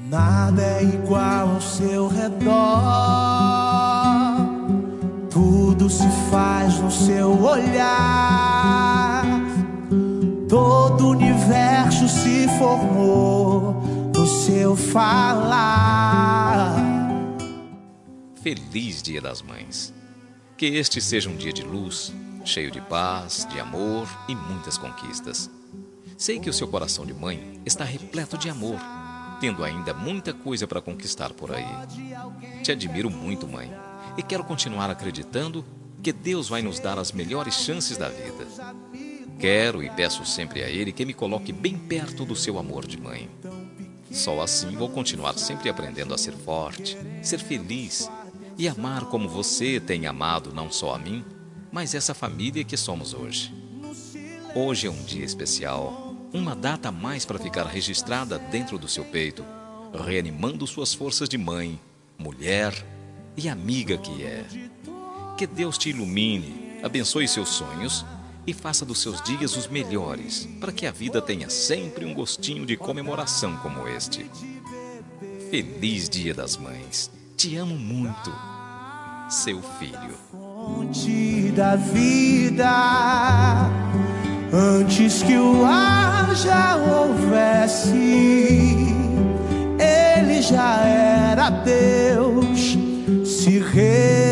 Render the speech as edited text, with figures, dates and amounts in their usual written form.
Nada é igual ao seu redor, tudo se faz no seu olhar, todo o universo se formou no seu falar. Feliz Dia das Mães! Que este seja um dia de luz, cheio de paz, de amor e muitas conquistas. Sei que o seu coração de mãe está repleto de amor, tendo ainda muita coisa para conquistar por aí. Te admiro muito, mãe, e quero continuar acreditando que Deus vai nos dar as melhores chances da vida. Quero e peço sempre a Ele que me coloque bem perto do seu amor de mãe. Só assim vou continuar sempre aprendendo a ser forte, ser feliz e amar como você tem amado não só a mim, mas essa família que somos hoje. Hoje é um dia especial, uma data a mais para ficar registrada dentro do seu peito, reanimando suas forças de mãe, mulher e amiga que é. Que Deus te ilumine, abençoe seus sonhos e faça dos seus dias os melhores, para que a vida tenha sempre um gostinho de comemoração como este. Feliz Dia das Mães! Te amo muito, seu filho. Fonte da vida, antes que o ar já houvesse, ele já era Deus, se